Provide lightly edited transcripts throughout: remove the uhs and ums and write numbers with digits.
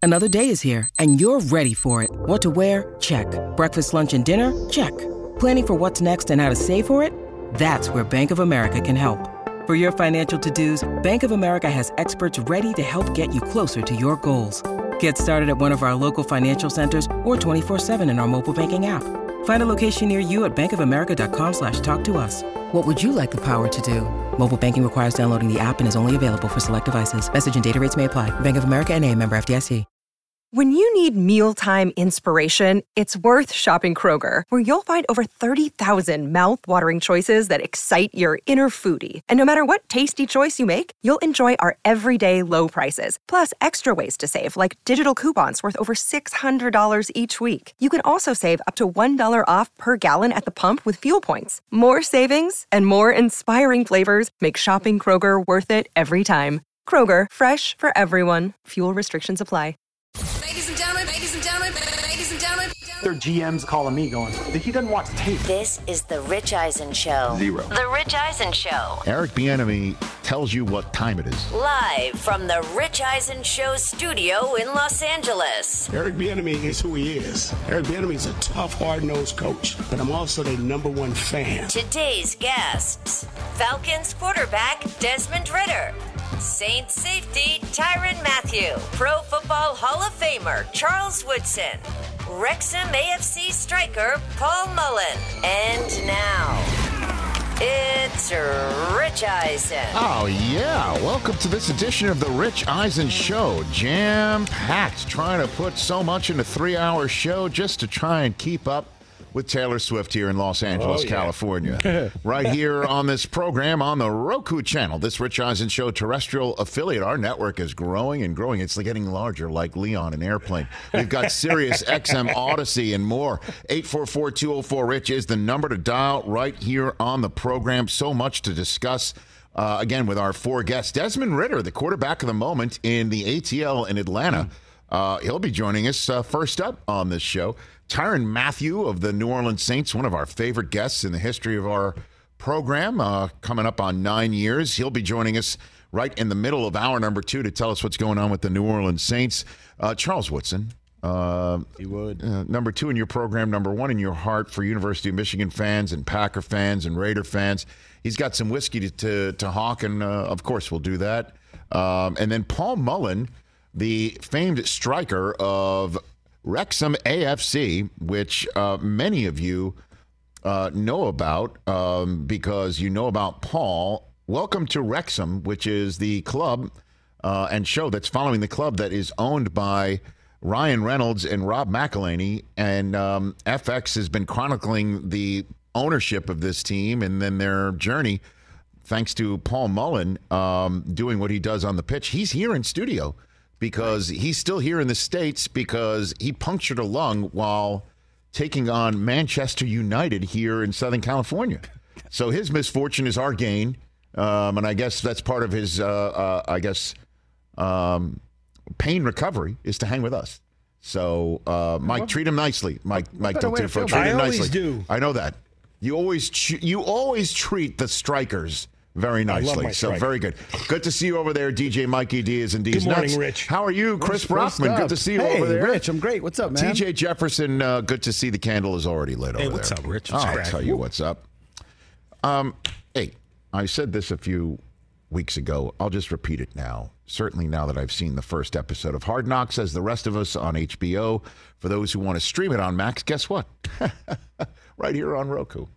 Another day is here, and you're ready for it. What to wear? Check. Breakfast, lunch, and dinner? Check. Planning for what's next and how to save for it? That's where Bank of America can help. For your financial to-dos, Bank of America has experts ready to help get you closer to your goals. Get started at one of our local financial centers or 24/7 in our mobile banking app. Find a location near you at bankofamerica.com/talktous. What would you like the power to do? Mobile banking requires downloading the app and is only available for select devices. Message and data rates may apply. Bank of America N.A., member FDIC. When you need mealtime inspiration, it's worth shopping Kroger, where you'll find over 30,000 mouth-watering choices that excite your inner foodie. And no matter what tasty choice you make, you'll enjoy our everyday low prices, plus extra ways to save, like digital coupons worth over $600 each week. You can also save up to $1 off per gallon at the pump with fuel points. More savings and more inspiring flavors make shopping Kroger worth it every time. Kroger, fresh for everyone. Fuel restrictions apply. Their GM's calling me going, he doesn't watch tape. This is The Rich Eisen Show. Zero. The Rich Eisen Show. Eric Bieniemy tells you what time it is. Live from The Rich Eisen Show studio in Los Angeles. Eric Bieniemy is who he is. Eric Bieniemy is a tough, hard-nosed coach, but I'm also their number one fan. Today's guests: Falcons quarterback Desmond Ridder, Saints safety Tyrann Mathieu, Pro Football Hall of Famer Charles Woodson, Wrexham AFC striker Paul Mullen. And now, it's Rich Eisen. Oh, yeah. Welcome to this edition of The Rich Eisen Show. Jam-packed, trying to put so much in a 3-hour show just to try and keep up with Taylor Swift here in Los Angeles, California. Right here on this program on the Roku channel, this Rich Eisen Show terrestrial affiliate. Our network is growing and growing. It's getting larger like Leon, an airplane. We've got Sirius XM Odyssey and more. 844-204-RICH is the number to dial right here on the program. So much to discuss. Again, with our 4 guests. Desmond Ridder, the quarterback of the moment in the ATL in Atlanta. He'll be joining us first up on this show. Tyrann Mathieu of the New Orleans Saints, one of our favorite guests in the history of our program, coming up on 9 years. He'll be joining us right in the middle of hour number 2 to tell us what's going on with the New Orleans Saints. Charles Woodson. He would. Number 2 in your program, number 1 in your heart for University of Michigan fans and Packer fans and Raider fans. He's got some whiskey to hawk, and of course we'll do that. And then Paul Mullen, the famed striker of Wrexham AFC, which many of you know about because you know about Paul. Welcome to Wrexham, which is the club and show that's following the club that is owned by Ryan Reynolds and Rob McElhenney. And FX has been chronicling the ownership of this team and then their journey, thanks to Paul Mullen doing what he does on the pitch. He's here in studio because he's still here in the States because he punctured a lung while taking on Manchester United here in Southern California. So his misfortune is our gain, and I guess that's part of his, pain recovery is to hang with us. So, Mike, treat him nicely. Mike Tiltifo, treat him nicely. I always do. I know that. You always treat the strikers very nicely. So very good. Good to see you over there, DJ Mikey Diaz and D's Good morning, Nuts. Rich. How are you, Chris Brockman? Good to see you over there. Rich, I'm great. What's up, man? TJ Jefferson, good to see the candle is already lit over there. Hey, what's up, Rich? I'll tell you what's up. Hey, I said this a few weeks ago. I'll just repeat it now. Certainly now that I've seen the first episode of Hard Knocks, as the rest of us, on HBO. For those who want to stream it on Max, guess what? Right here on Roku.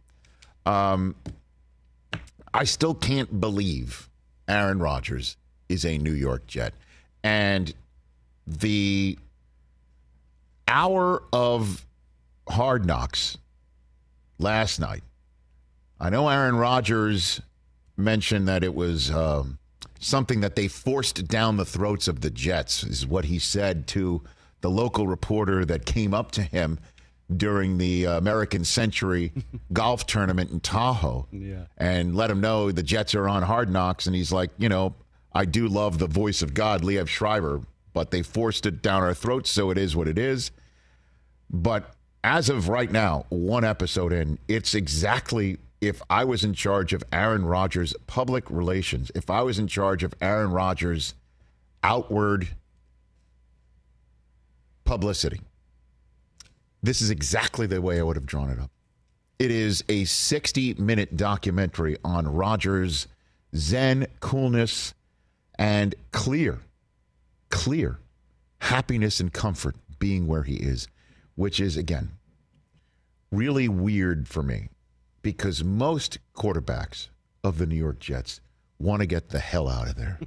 I still can't believe Aaron Rodgers is a New York Jet. And the hour of Hard Knocks last night, I know Aaron Rodgers mentioned that it was something that they forced down the throats of the Jets, is what he said to the local reporter that came up to him during the American Century golf tournament in Tahoe, and let him know the Jets are on Hard Knocks. And he's like, I do love the voice of God, Liev Schreiber, but they forced it down our throats, so it is what it is. But as of right now, one episode in, it's exactly, if I was in charge of Aaron Rodgers' public relations, if I was in charge of Aaron Rodgers' outward publicity. This is exactly the way I would have drawn it up. It is a 60-minute documentary on Rodgers' zen, coolness, and clear happiness and comfort being where he is, which is, again, really weird for me because most quarterbacks of the New York Jets want to get the hell out of there.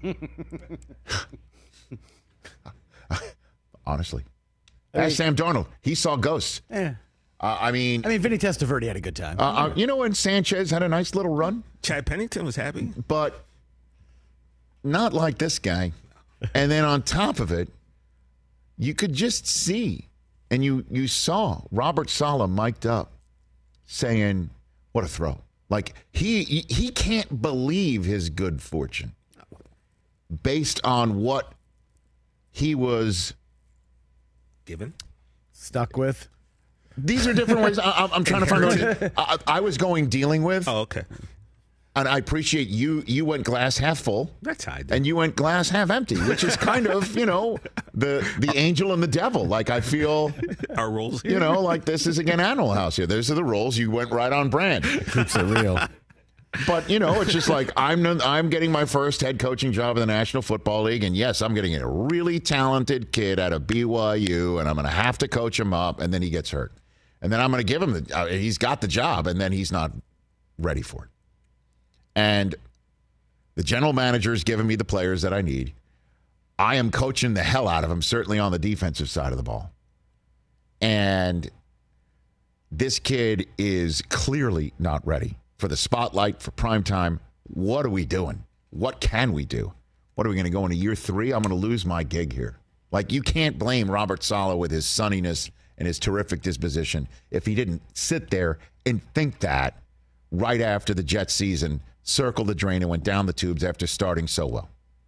Honestly. Ask Sam Darnold. He saw ghosts. Yeah. I mean, Vinny Testaverde had a good time. You know when Sanchez had a nice little run? Chad Pennington was happy. But not like this guy. And then on top of it, you could just see, and you saw Robert Saleh mic'd up saying, what a throw. Like, he can't believe his good fortune based on what he was given, stuck with. These are different ways. I'm trying to find out. I was going dealing with. Oh, okay. And I appreciate you went glass half full. That's how I did. And you went glass half empty, which is kind of, the angel and the devil. Like, I feel our roles here. Like this is again Animal House here. Those are the roles. You went right on brand. Keeps it real. But, it's just like I'm getting my first head coaching job in the National Football League. And, yes, I'm getting a really talented kid out of BYU, and I'm going to have to coach him up, and then he gets hurt. And then I'm going to give him he's got the job, and then he's not ready for it. And the general manager is giving me the players that I need. I am coaching the hell out of him, certainly on the defensive side of the ball. And this kid is clearly not ready for the spotlight, for prime time. What are we doing? What can we do? What are we going to go into year 3? I'm going to lose my gig here. Like, you can't blame Robert Saleh with his sunniness and his terrific disposition if he didn't sit there and think that right after the Jets season circled the drain and went down the tubes after starting so well.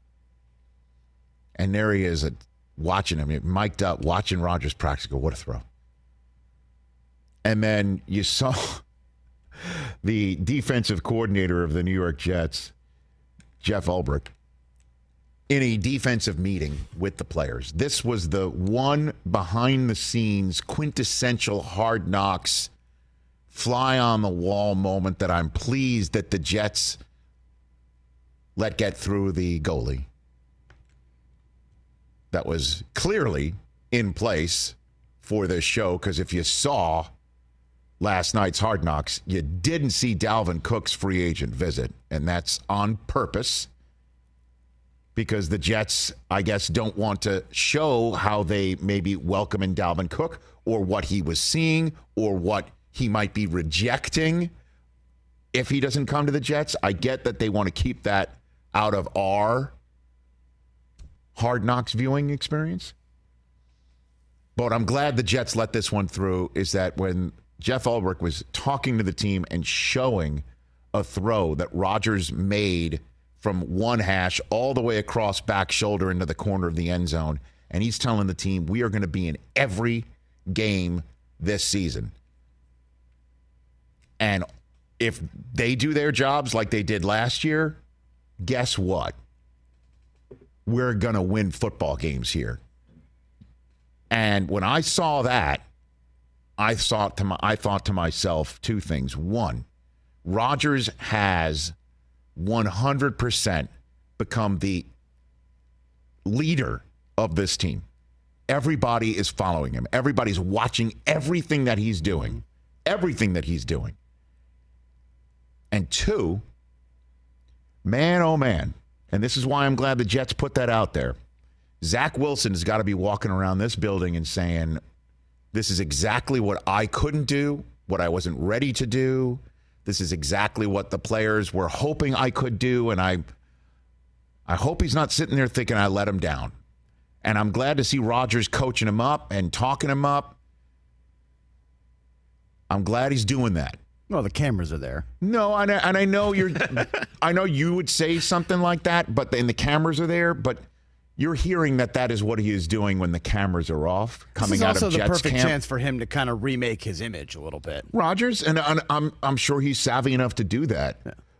And there he is watching him, mic'd up, watching Rodgers practice. Go, what a throw. And then you saw the defensive coordinator of the New York Jets, Jeff Ulbrich, in a defensive meeting with the players. This was the one behind-the-scenes quintessential Hard Knocks fly-on-the-wall moment that I'm pleased that the Jets let get through the goalie. That was clearly in place for this show, because if you saw last night's Hard Knocks, you didn't see Dalvin Cook's free agent visit, and that's on purpose because the Jets, I guess, don't want to show how they maybe welcome in Dalvin Cook or what he was seeing or what he might be rejecting if he doesn't come to the Jets. I get that they want to keep that out of our Hard Knocks viewing experience. But I'm glad the Jets let this one through, is that when Jeff Ulbrich was talking to the team and showing a throw that Rodgers made from one hash all the way across back shoulder into the corner of the end zone, and he's telling the team, we are going to be in every game this season. And if they do their jobs like they did last year, guess what? We're going to win football games here. And when I saw that, I thought to myself two things. One, Rodgers has 100% become the leader of this team. Everybody is following him. Everybody's watching everything that he's doing. Everything that he's doing. And two, man, oh man, and this is why I'm glad the Jets put that out there, Zach Wilson has got to be walking around this building and saying, this is exactly what I couldn't do, what I wasn't ready to do. This is exactly what the players were hoping I could do, and I hope he's not sitting there thinking I let him down. And I'm glad to see Rodgers coaching him up and talking him up. I'm glad he's doing that. Well, the cameras are there. No, and I know I know you would say something like that, but the cameras are there. But you're hearing that is what he is doing when the cameras are off, coming out of Jets camp. This is also the perfect chance for him to kind of remake his image a little bit. Rodgers, and I'm sure he's savvy enough to do that. Yeah.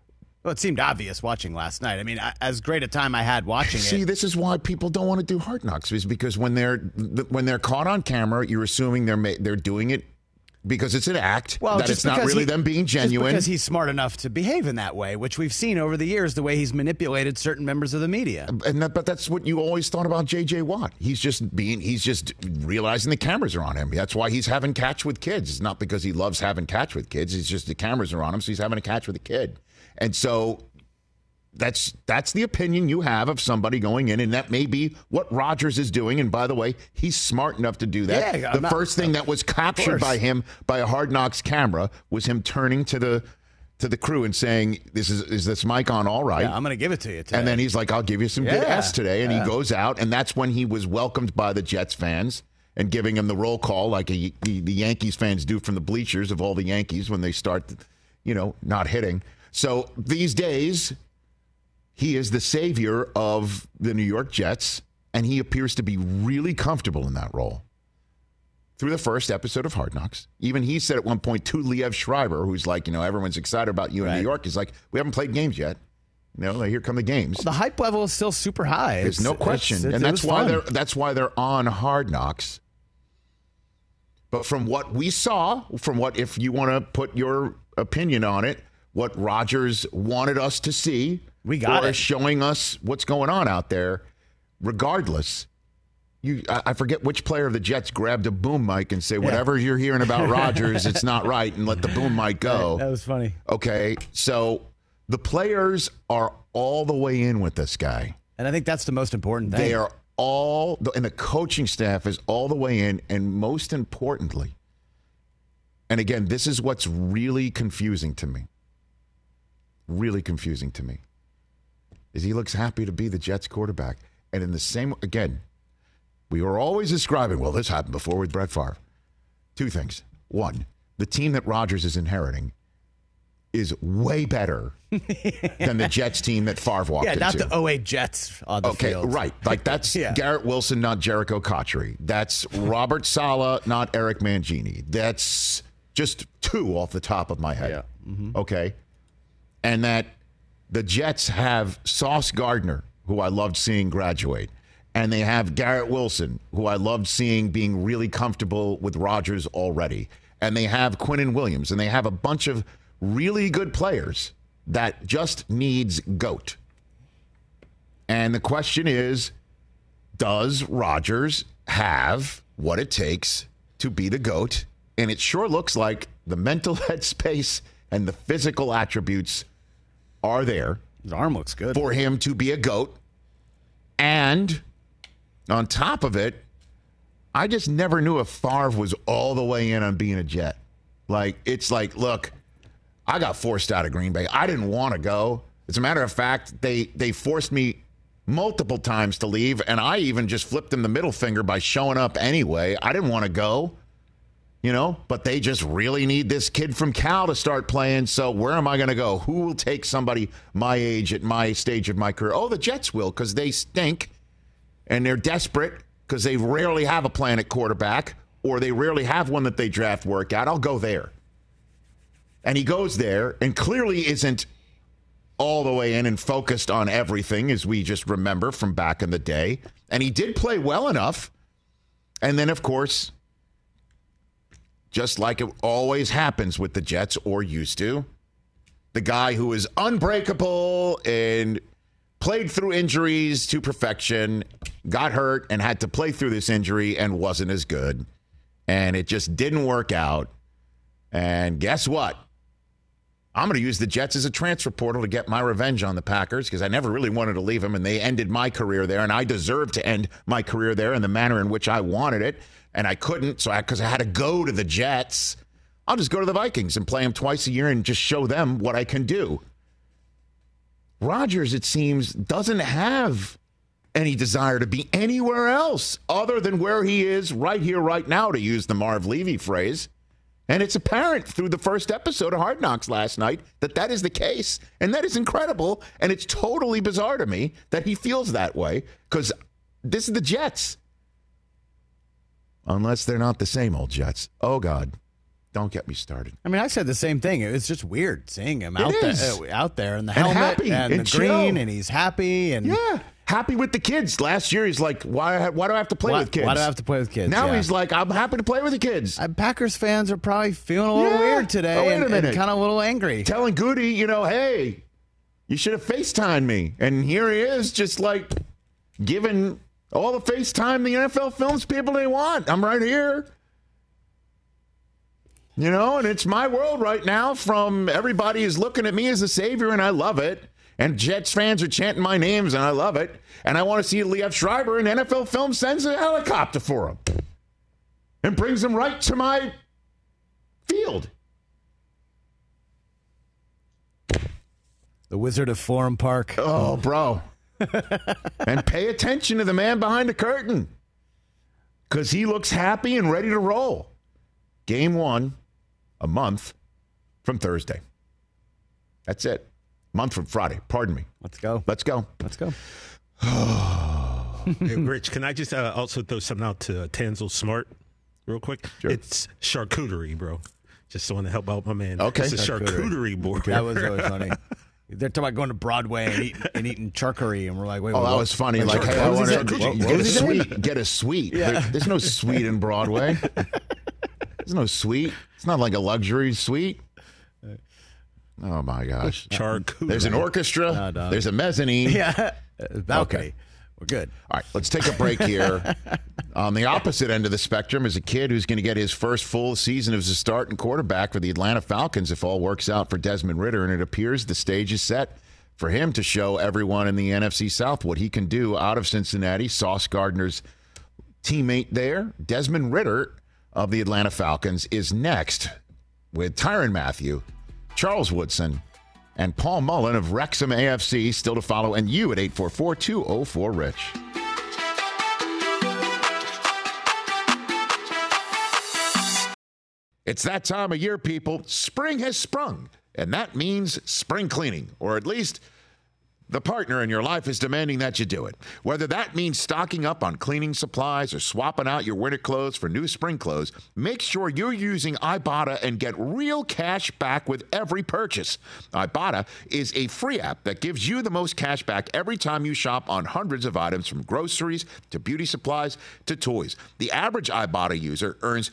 Well, it seemed obvious watching last night. I mean, as great a time I had watching it. See, this is why people don't want to do Hard Knocks, is because when they're caught on camera, you're assuming they're doing it because it's an act, that it's not really them being genuine. Just because he's smart enough to behave in that way, which we've seen over the years, the way he's manipulated certain members of the media. But that's what you always thought about J.J. Watt. He's just realizing the cameras are on him. That's why he's having catch with kids. It's not because he loves having catch with kids. It's just the cameras are on him, so he's having a catch with a kid. And so that's the opinion you have of somebody going in, and that may be what Rodgers is doing. And by the way, he's smart enough to do that. Yeah, the first thing that was captured by him by a Hard Knocks camera was him turning to the crew and saying, "Is this mic on all right?" Yeah, I'm going to give it to you today. And then he's like, "I'll give you some good S today." And he goes out, and that's when he was welcomed by the Jets fans and giving him the roll call like the Yankees fans do from the bleachers of all the Yankees when they start, not hitting. So these days, he is the savior of the New York Jets, and he appears to be really comfortable in that role. Through the first episode of Hard Knocks, even he said at one point to Liev Schreiber, who's like, everyone's excited about you in New York. He's like, we haven't played games yet. Here come the games. Well, the hype level is still super high. There's no question, and that's why they're on Hard Knocks. But from what we saw, if you want to put your opinion on it, what Rodgers wanted us to see, showing us what's going on out there. Regardless, I forget which player of the Jets grabbed a boom mic and say, whatever you're hearing about Rodgers, it's not right, and let the boom mic go. That was funny. Okay, so the players are all the way in with this guy. And I think that's the most important thing. They are and the coaching staff is all the way in, and most importantly, and again, this is what's really confusing to me. Is he looks happy to be the Jets quarterback. And in the same, again, we were always describing, well, this happened before with Brett Favre. Two things. One, the team that Rodgers is inheriting is way better than the Jets team that Favre walked into. Yeah, not the 08 Jets on the field. Okay, right. Like that's Garrett Wilson, not Jericho Cotchery. That's Robert Saleh, not Eric Mangini. That's just two off the top of my head. Yeah. Mm-hmm. Okay. And that the Jets have Sauce Gardner, who I loved seeing graduate. And they have Garrett Wilson, who I loved seeing being really comfortable with Rodgers already. And they have Quinnen Williams. And they have a bunch of really good players that just needs GOAT. And the question is, does Rodgers have what it takes to be the GOAT? And it sure looks like the mental headspace and the physical attributes are there. His arm looks good. For him to be a GOAT. And on top of it, I just never knew if Favre was all the way in on being a Jet. Like, it's like, look, I got forced out of Green Bay. I didn't want to go. As a matter of fact, they forced me multiple times to leave, and I even just flipped them the middle finger by showing up anyway. I didn't want to go. But they just really need this kid from Cal to start playing. So where am I going to go? Who will take somebody my age at my stage of my career? Oh, the Jets will, because they stink and they're desperate because they rarely have a plan at quarterback, or they rarely have one that they draft work out. I'll go there. And he goes there and clearly isn't all the way in and focused on everything, as we just remember from back in the day. And he did play well enough. And then, of course, just like it always happens with the Jets, or used to, the guy who is unbreakable and played through injuries to perfection, got hurt and had to play through this injury and wasn't as good. And it just didn't work out. And guess what? I'm going to use the Jets as a transfer portal to get my revenge on the Packers, because I never really wanted to leave them, and they ended my career there, and I deserved to end my career there in the manner in which I wanted it. And I couldn't, because I had to go to the Jets. I'll just go to the Vikings and play them twice a year and just show them what I can do. Rodgers, it seems, doesn't have any desire to be anywhere else other than where he is right here, right now, to use the Marv Levy phrase. And it's apparent through the first episode of Hard Knocks last night that is the case. And that is incredible. And it's totally bizarre to me that he feels that way, because this is the Jets. Unless they're not the same old Jets. Oh, God. Don't get me started. I mean, I said the same thing. It's just weird seeing him out there in the And helmet happy and and the chill. green, and he's happy. And Yeah, happy with the kids. Last year, he's like, why do I have to play with kids? Why do I have to play with kids? Now Yeah. he's like, I'm happy to play with the kids. Packers fans are probably feeling a little weird today Oh, wait a minute. and kind of a little angry. Telling Goody, hey, you should have FaceTimed me. And here he is just like giving all the FaceTime the NFL Films people they want. I'm right here. And it's my world right now. From everybody is looking at me as a savior, and I love it. And Jets fans are chanting my names, and I love it. And I want to see Liev Schreiber, and NFL Films sends a helicopter for him and brings him right to my field. The Wizard of Forum Park. Oh, bro. And pay attention to the man behind the curtain, because he looks happy and ready to roll. Game 1, a month from Thursday. That's it. Month from Friday. Pardon me. Let's go. Let's go. Let's go. Hey, Rich, can I just also throw something out to Tanzel Smart real quick? Sure. It's charcuterie, bro. Just want to help out my man. Okay. It's a charcuterie board. That was really funny. They're talking about going to Broadway and eating charcuterie, and we're like, wait, Oh, what? that was funny. Like, hey, I What want was to he saying? get a sweet. Get a sweet. Yeah. There's no sweet in Broadway. There's no sweet. It's not like a luxury suite. Oh, my gosh. Charcuterie. There's an orchestra. No, dog. There's a mezzanine. Yeah, balcony. Okay. We're good. All right, let's take a break here. On the opposite end of the spectrum is a kid who's going to get his first full season as a starting quarterback for the Atlanta Falcons if all works out for Desmond Ridder, and it appears the stage is set for him to show everyone in the NFC South what he can do out of Cincinnati. Sauce Gardner's teammate there, Desmond Ridder of the Atlanta Falcons, is next with Tyrann Mathieu, Charles Woodson, and Paul Mullen of Wrexham AFC still to follow, and you at 844-204-RICH. It's that time of year, people. Spring has sprung, and that means spring cleaning, or at least the partner in your life is demanding that you do it. Whether that means stocking up on cleaning supplies or swapping out your winter clothes for new spring clothes, make sure you're using Ibotta and get real cash back with every purchase. Ibotta is a free app that gives you the most cash back every time you shop on hundreds of items, from groceries to beauty supplies to toys. The average Ibotta user earns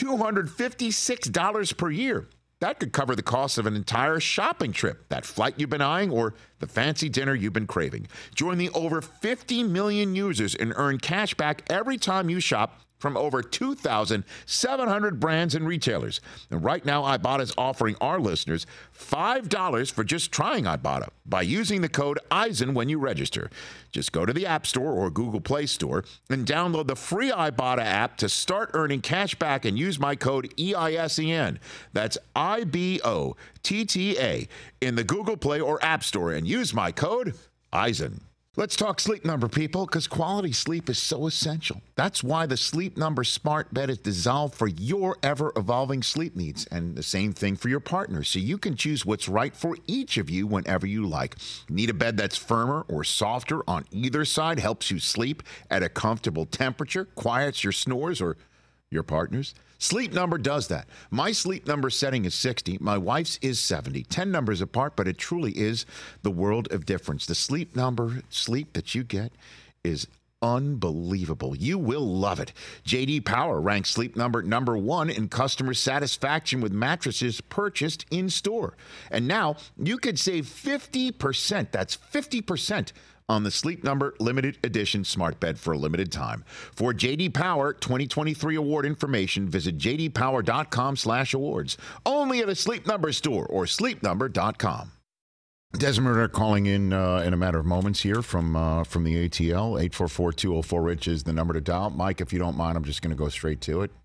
$256 per year. That could cover the cost of an entire shopping trip, that flight you've been eyeing, or the fancy dinner you've been craving. Join the over 50 million users and earn cash back every time you shop from over 2,700 brands and retailers. And right now, Ibotta is offering our listeners $5 for just trying Ibotta by using the code EISEN when you register. Just go to the App Store or Google Play Store and download the free Ibotta app to start earning cash back and use my code EISEN. That's IBOTTA in the Google Play or App Store and use my code EISEN. Let's talk Sleep Number, people, because quality sleep is so essential. That's why the Sleep Number smart bed is designed for your ever-evolving sleep needs, and the same thing for your partner, so you can choose what's right for each of you whenever you like. Need a bed that's firmer or softer on either side, helps you sleep at a comfortable temperature, quiets your snores or your partner's? Sleep Number does that. My Sleep Number setting is 60. My wife's is 70. 10 numbers apart, but it truly is the world of difference. The Sleep Number sleep that you get is unbelievable. You will love it. J.D. Power ranks Sleep Number number 1 in customer satisfaction with mattresses purchased in store. And now you could save 50%. That's 50% on the Sleep Number limited edition smart bed for a limited time. For J.D. Power 2023 award information, visit jdpower.com/awards. Only at a Sleep Number store or sleepnumber.com. Desmond Ridder calling in a matter of moments here from the ATL. 844-204-RICH is the number to dial. Mike, if you don't mind, I'm just going to go straight to it.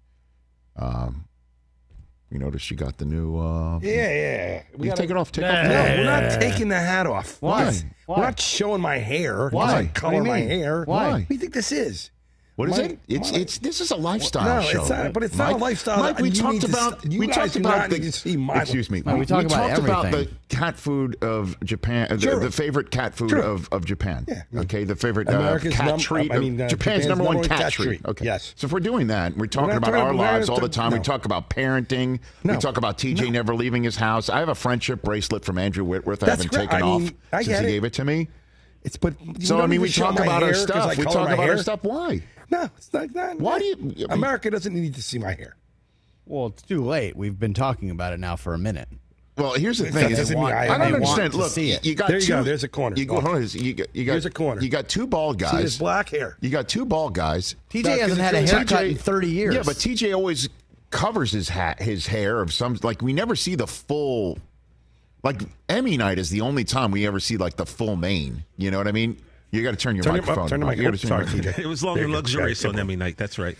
You notice you got the new... Yeah. Take it off. Take No, off. we're not taking the hat off. Why? We're not showing my hair. Why? I'm not What do you coloring my mean? hair. Why? What do you think this is? What is it? It's this is a lifestyle show. It's not, but it's not a lifestyle. Mike, we talked about excuse me. We talked about the cat food of Japan, the favorite cat food of Japan. Yeah. Okay, the favorite cat treat. Japan's number one cat treat. Okay. Yes. So if we're doing that, we're talking about our lives all the time. We talk about parenting. We talk about TJ never leaving his house. I have a friendship bracelet from Andrew Whitworth. I haven't taken off since he gave it to me. We talk about our stuff. We talk about our stuff. Why? No, it's not that. Why do you? America doesn't need to see my hair. Well, it's too late. We've been talking about it now for a minute. Well, here's the thing. I don't understand. Look, you got there you go. There's a corner. Here's a corner. You got two bald guys. See this black hair. You got two bald guys. TJ hasn't had a haircut in 30 years. Yeah, but TJ always covers his hair of some. Like we never see the full. Like Emmy night is the only time we ever see like the full mane. You know what I mean? You got to turn your microphone. Turn the microphone. Sorry, TJ. It was long and luxurious on Emmy night. That's right.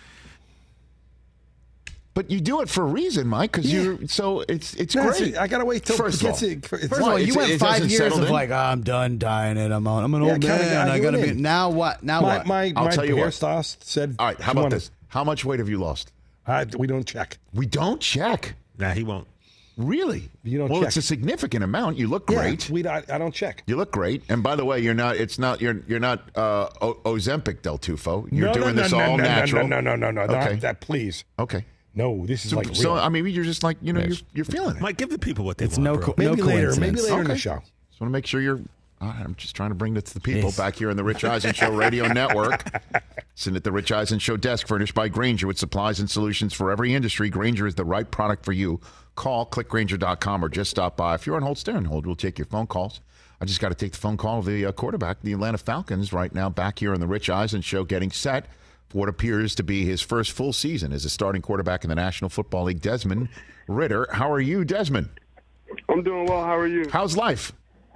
But you do it for a reason, Mike, because it's great. I gotta wait till first of all, you went 5 years of like, I'm done dying it. I'm an old man. I gotta be. Now what? What? My hairstylist said. All right. How about this? How much weight have you lost? We don't check. We don't check. Nah, he won't. Really? You don't well, check. It's a significant amount. You look great. I don't check. You look great. And by the way, you're not Ozempic Del Tufo. You're doing this all natural. No. Okay. That please. Okay. No, this is like real. So I mean, you're just like you're feeling it. Mike, give the people what they want. Maybe later in the show. Just want to make sure you're. I'm just trying to bring this to the people back here on the Rich Eisen Show Radio Network. Sitting at the Rich Eisen Show desk, furnished by Grainger with supplies and solutions for every industry. Grainger is the right product for you. Call, clickgrainger.com, or just stop by. If you're on hold, stay on hold. We'll take your phone calls. I just got to take the phone call of the quarterback, the Atlanta Falcons, right now back here on the Rich Eisen Show, getting set for what appears to be his first full season as a starting quarterback in the National Football League. Desmond Ridder. How are you, Desmond? I'm doing well. How are you? How's life?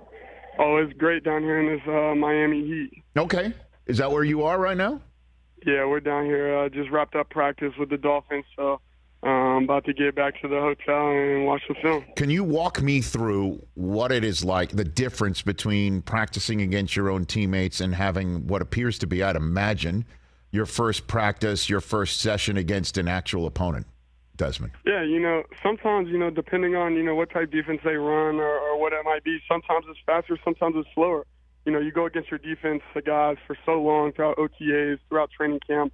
Oh, it's great down here in this Miami heat. Okay. Is that where you are right now? Yeah, we're down here. Just wrapped up practice with the Dolphins, so I'm about to get back to the hotel and watch the film. Can you walk me through what it is like, the difference between practicing against your own teammates and having what appears to be, I'd imagine, your first practice, your first session against an actual opponent, Desmond? Yeah, sometimes, depending on, what type defense they run or what it might be, sometimes it's faster, sometimes it's slower. You go against your defense, the guys, for so long throughout OTAs, throughout training camp,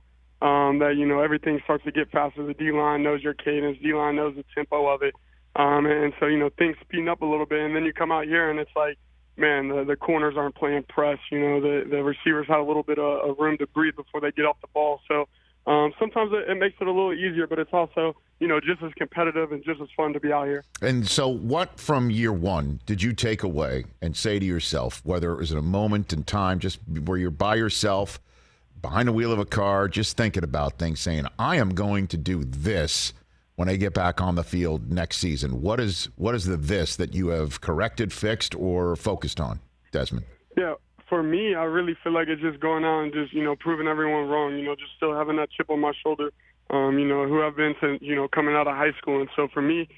that, everything starts to get faster. The D-line knows your cadence. D-line knows the tempo of it. And so, things speeding up a little bit. And then you come out here and it's like, man, the corners aren't playing press. The receivers have a little bit of room to breathe before they get off the ball. So sometimes it makes it a little easier, but it's also, just as competitive and just as fun to be out here. And so what from year one did you take away and say to yourself, whether it was in a moment in time, just where you're by yourself, behind the wheel of a car, just thinking about things, saying, I am going to do this when I get back on the field next season? What is the this that you have corrected, fixed, or focused on, Desmond? Yeah, for me, I really feel like it's just going out and just, proving everyone wrong, just still having that chip on my shoulder, who I've been since, coming out of high school. And so for me,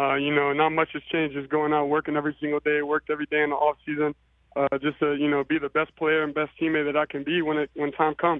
not much has changed. Just going out, working every single day, worked every day in the off season, just to, be the best player and best teammate that I can be when time comes.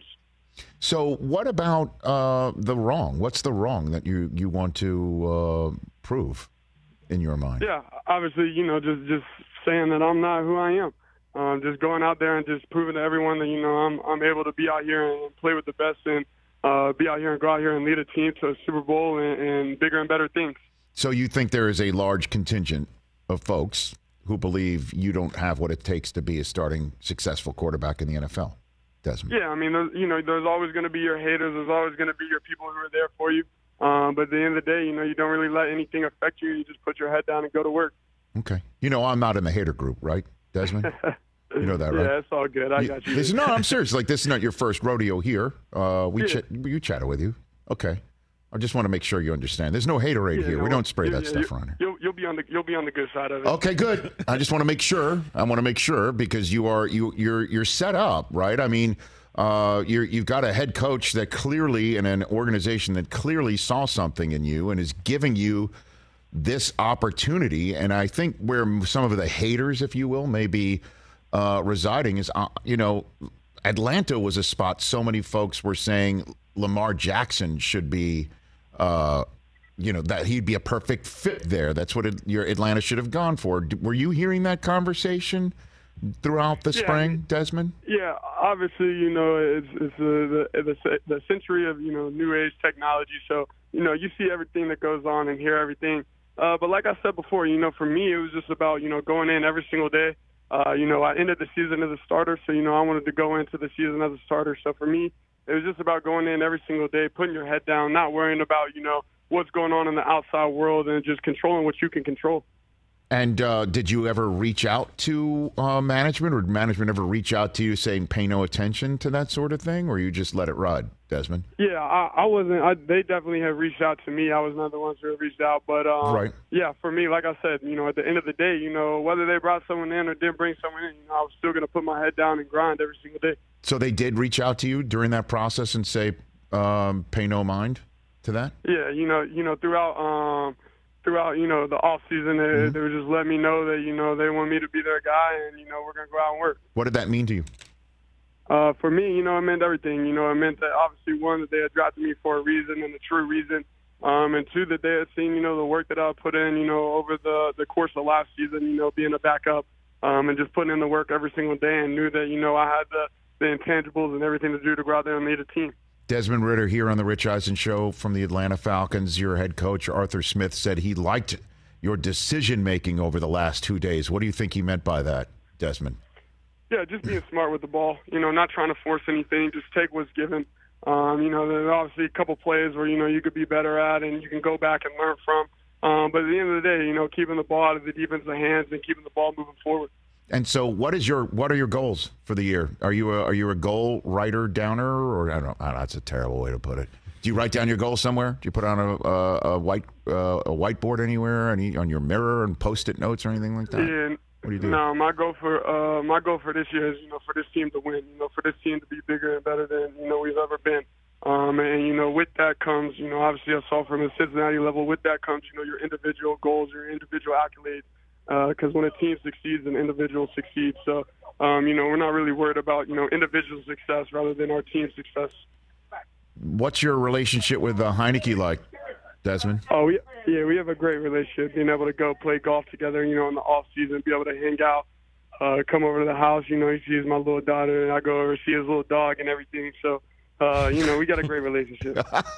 So what about the wrong? What's the wrong that you want to prove in your mind? Yeah, obviously, just saying that I'm not who I am. Just going out there and just proving to everyone that, I'm able to be out here and play with the best and be out here and go out here and lead a team to a Super Bowl and bigger and better things. So you think there is a large contingent of folks who believe you don't have what it takes to be a starting successful quarterback in the NFL, Desmond? Yeah, I mean, there's always going to be your haters. There's always going to be your people who are there for you. But at the end of the day, you don't really let anything affect you. You just put your head down and go to work. Okay. I'm not in the hater group, right, Desmond? You know that, right? Yeah, it's all good. I got you. No, I'm serious. Like, this is not your first rodeo here. You chatted with you. Okay. I just want to make sure you understand. There's no haterade here. We don't spray that stuff around here. You'll be on the good side of it. Okay, good. I just want to make sure. Because you're set up, right? I mean, you've got a head coach that clearly, in an organization that clearly saw something in you and is giving you this opportunity. And I think where some of the haters, if you will, may be residing is, Atlanta was a spot so many folks were saying Lamar Jackson should be, that he'd be a perfect fit there. That's what your Atlanta should have gone for. Were you hearing that conversation throughout the spring, Desmond? Yeah, obviously, it's the century of, new age technology. So, you see everything that goes on and hear everything. But like I said before, for me, it was just about, going in every single day. I ended the season as a starter, so, I wanted to go into the season as a starter. So for me, it was just about going in every single day, putting your head down, not worrying about, what's going on in the outside world, and just controlling what you can control. And did you ever reach out to management, or did management ever reach out to you saying pay no attention to that sort of thing, or you just let it ride, Desmond? Yeah, I wasn't. They definitely have reached out to me. I was not the ones who have reached out. But, right. Yeah, for me, like I said, at the end of the day, whether they brought someone in or didn't bring someone in, I was still going to put my head down and grind every single day. So they did reach out to you during that process and say pay no mind to that? Yeah, throughout the off season, they were just letting me know that they want me to be their guy, and we're gonna go out and work. What did that mean to you? For me, it meant everything. It meant that obviously, one, that they had drafted me for a reason and a true reason, and two, that they had seen the work that I put in over the course of last season, being a backup, and just putting in the work every single day, and knew that I had the intangibles and everything to do to go out there and lead a team. Desmond Ridder here on the Rich Eisen Show from the Atlanta Falcons. Your head coach, Arthur Smith, said he liked your decision-making over the last 2 days. What do you think he meant by that, Desmond? Yeah, just being smart with the ball. Not trying to force anything. Just take what's given. There's obviously a couple plays where, you could be better at and you can go back and learn from. But at the end of the day, keeping the ball out of the defensive hands and keeping the ball moving forward. And so, what are your goals for the year? Are you a goal writer downer, or I don't know? That's a terrible way to put it. Do you write down your goals somewhere? Do you put on a whiteboard anywhere, on your mirror, and Post-it notes or anything like that? Yeah. What do you do? No, my goal for this year is for this team to win. For this team to be bigger and better than we've ever been. And with that comes obviously I saw from the Cincinnati level. With that comes your individual goals, your individual accolades. Because when a team succeeds, an individual succeeds. So, we're not really worried about, individual success rather than our team success. What's your relationship with Heineke like, Desmond? Oh, we have a great relationship. Being able to go play golf together, in the off season, be able to hang out, come over to the house. He sees my little daughter, and I go over see his little dog and everything. So, we got a great relationship.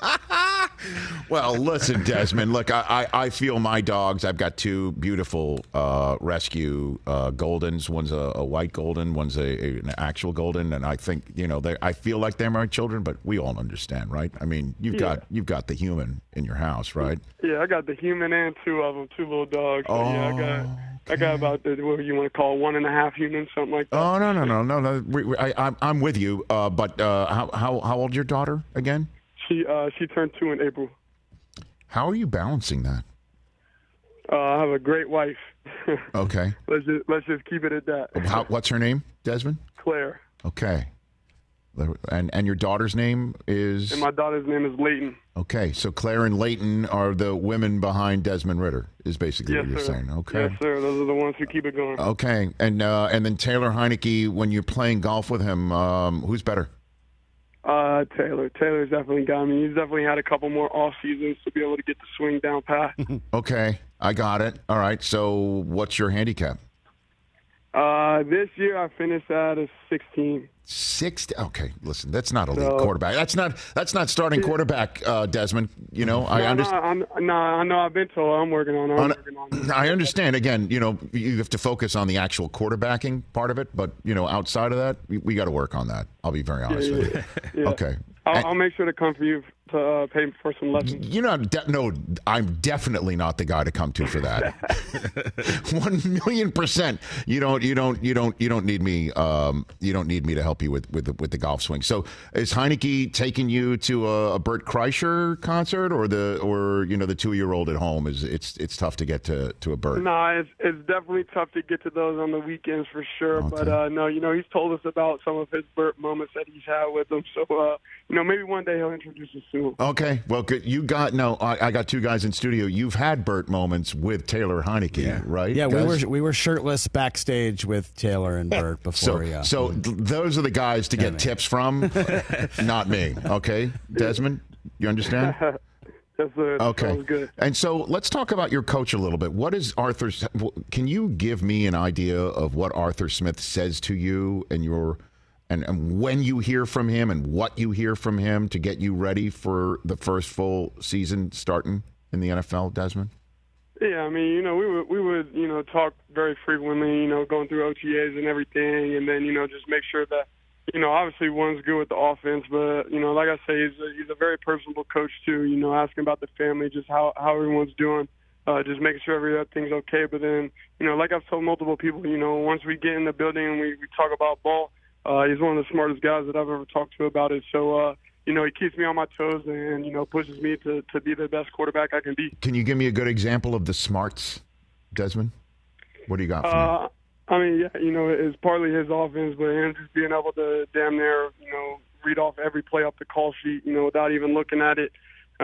Well, listen, Desmond, look, I feel my dogs. I've got two beautiful rescue Goldens. One's a white Golden, one's an actual Golden, and I think I feel like they're my children. But we all understand, right? I mean, you've got the human in your house, right? Yeah, I got the human and two of them, two little dogs. So, I got about what you want to call 1.5 humans, something like that. Oh no! I'm with you. But how old is your daughter again? She turned 2 in April. How are you balancing that? I have a great wife. Okay. Let's just keep it at that. What's her name, Desmond? Claire. Okay. And your daughter's name is? And my daughter's name is Leighton. Okay, so Claire and Leighton are the women behind Desmond Ridder, is basically what you're saying. Okay. Yes, sir. Those are the ones who keep it going. Okay, and then Taylor Heineke, when you're playing golf with him, who's better? Taylor. Taylor's definitely got me. He's definitely had a couple more off seasons to be able to get the swing down pat. Okay, I got it. All right, so what's your handicap? This year I finished at a 16. 16. Okay, listen, that's not elite quarterback. That's not starting quarterback, Desmond. I understand. No, I know. I've been told I'm working on it. I understand. Again, you have to focus on the actual quarterbacking part of it, but outside of that, we got to work on that. I'll be very honest with you. Yeah. Okay. I'll make sure to come for you to pay for some lessons. No, I'm definitely not the guy to come to for that. 1,000,000%. You don't need me. You don't need me to help you with the golf swing. So is Heineke taking you to a Bert Kreischer concert, or the 2-year-old at home? It's tough to get to a Bert. No, it's definitely tough to get to those on the weekends for sure. Okay. But no, he's told us about some of his Bert moments that he's had with them. So maybe one day he'll introduce us to to him. Okay, well, good. I got two guys in studio. You've had Bert moments with Taylor Heineke, right? Yeah, guys? we were shirtless backstage with Taylor and Bert before. Those are the guys to get tips from, not me. Okay, Desmond, you understand? Yes, sir. Okay. Sounds good. And so let's talk about your coach a little bit. What is Arthur's? Can you give me an idea of what Arthur Smith says to you and when you hear from him and what you hear from him to get you ready for the first full season starting in the NFL, Desmond? Yeah, I mean, we would talk very frequently, going through OTAs and everything, and then, just make sure that, obviously one's good with the offense, but, like I say, he's a very personable coach too, asking about the family, just how everyone's doing, just making sure everything's okay. But then, like I've told multiple people, once we get in the building and we talk about ball, he's one of the smartest guys that I've ever talked to about it. So, he keeps me on my toes and, pushes me to be the best quarterback I can be. Can you give me a good example of the smarts, Desmond? What do you got for me? I mean, yeah, it's partly his offense, but him just being able to damn near, read off every play off the call sheet, without even looking at it,